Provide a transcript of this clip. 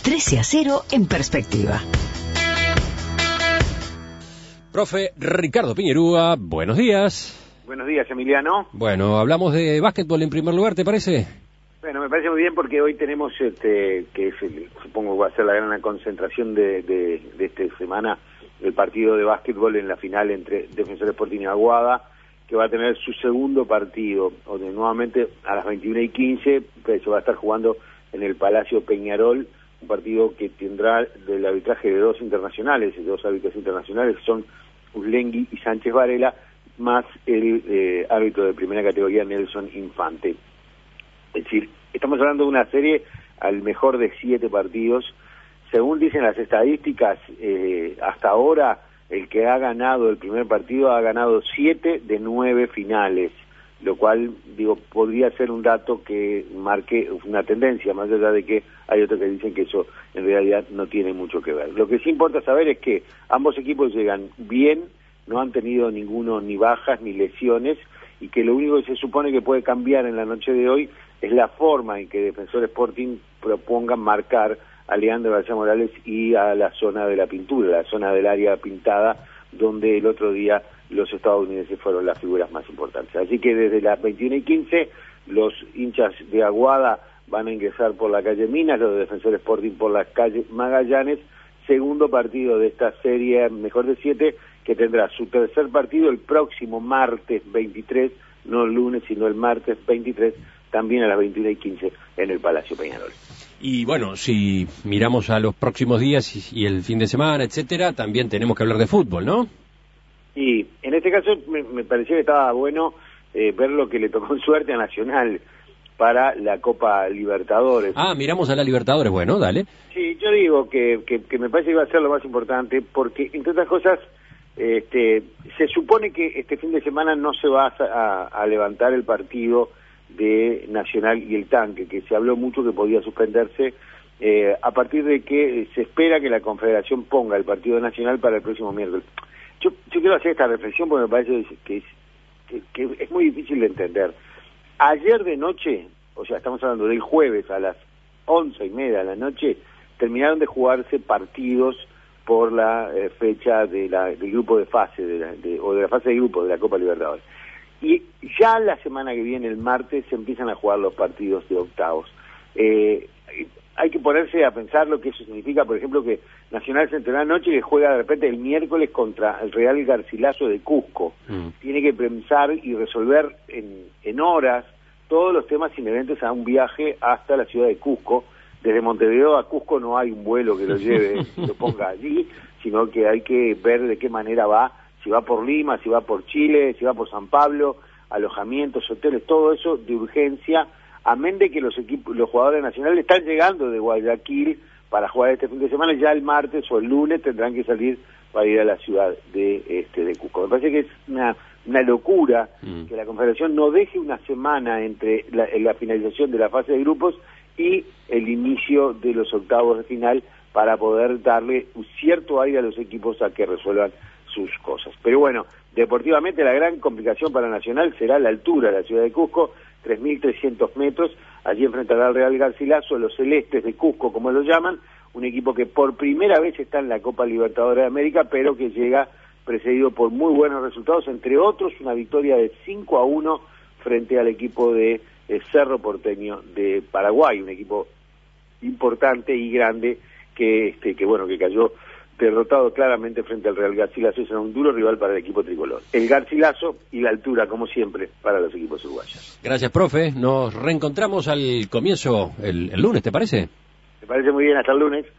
13-0 en perspectiva. Profe Ricardo Piñerúa, buenos días. Buenos días, Emiliano. Bueno, hablamos de básquetbol en primer lugar, ¿te parece? Bueno, me parece muy bien porque hoy tenemos, que supongo va a ser la gran concentración de esta semana, el partido de básquetbol en la final entre Defensor Sporting y Aguada, que va a tener su segundo partido, donde nuevamente a las 21:15 se va a estar jugando en el Palacio Peñarol, un partido que tendrá del arbitraje de dos árbitros internacionales, que son Uslengui y Sánchez Varela, más el árbitro de primera categoría Nelson Infante. Es decir, estamos hablando de una serie al mejor de 7 partidos. Según dicen las estadísticas, hasta ahora el que ha ganado el primer partido ha ganado 7 de 9 finales, lo cual, podría ser un dato que marque una tendencia, más allá de que hay otros que dicen que eso en realidad no tiene mucho que ver. Lo que sí importa saber es que ambos equipos llegan bien, no han tenido ninguno ni bajas ni lesiones, y que lo único que se supone que puede cambiar en la noche de hoy es la forma en que Defensor Sporting proponga marcar a Leandro García Morales y a la zona de la pintura, la zona del área pintada, donde el otro día los estadounidenses fueron las figuras más importantes. Así que desde las 21:15 los hinchas de Aguada van a ingresar por la calle Minas, los de Defensor Sporting por la calle Magallanes, segundo partido de esta serie mejor de 7, que tendrá su tercer partido el próximo martes 23, no el lunes, sino el martes 23, también a las 21:15 en el Palacio Peñarol. Y bueno, si miramos a los próximos días y el fin de semana, etcétera, también tenemos que hablar de fútbol, ¿no? Y en este caso me pareció que estaba bueno ver lo que le tocó en suerte a Nacional para la Copa Libertadores. Ah, miramos a la Libertadores, bueno, dale. Sí, yo digo que me parece que va a ser lo más importante, porque entre otras cosas, se supone que este fin de semana no se va a levantar el partido de Nacional y el Tanque, que se habló mucho que podía suspenderse, a partir de que se espera que la Confederación ponga el partido nacional para el próximo miércoles. Yo quiero hacer esta reflexión porque me parece que es muy difícil de entender. Ayer de noche, o sea, estamos hablando del jueves a las 11:30 de la noche, terminaron de jugarse partidos por la fecha del grupo de fase, o de la fase de grupo de la Copa Libertadores. Y ya la semana que viene, el martes, se empiezan a jugar los partidos de octavos. Hay que ponerse a pensar lo que eso significa, por ejemplo, que Nacional se entrenó anoche y que juega de repente el miércoles contra el Real Garcilaso de Cusco. Tiene que pensar y resolver en horas todos los temas inherentes a un viaje hasta la ciudad de Cusco. Desde Montevideo a Cusco no hay un vuelo que lo lleve y lo ponga allí, sino que hay que ver de qué manera va, si va por Lima, si va por Chile, si va por San Pablo, alojamientos, hoteles, todo eso de urgencia, amén de que los jugadores nacionales están llegando de Guayaquil para jugar este fin de semana, ya el martes o el lunes tendrán que salir para ir a la ciudad de Cusco. Me parece que es una locura que la Confederación no deje una semana entre la finalización de la fase de grupos y el inicio de los octavos de final para poder darle un cierto aire a los equipos a que resuelvan sus cosas. Pero bueno, deportivamente la gran complicación para Nacional será la altura de la ciudad de Cusco, 3.300 metros. Allí enfrentará al Real Garcilaso, los Celestes de Cusco, como lo llaman, un equipo que por primera vez está en la Copa Libertadores de América, pero que llega precedido por muy buenos resultados, entre otros una victoria de 5-1 frente al equipo de Cerro Porteño de Paraguay, un equipo importante y grande que cayó derrotado claramente frente al Real Garcilaso. Es un duro rival para el equipo tricolor. El Garcilaso y la altura, como siempre, para los equipos uruguayos. Gracias, profe. Nos reencontramos al comienzo el lunes, ¿te parece? Me parece muy bien. Hasta el lunes.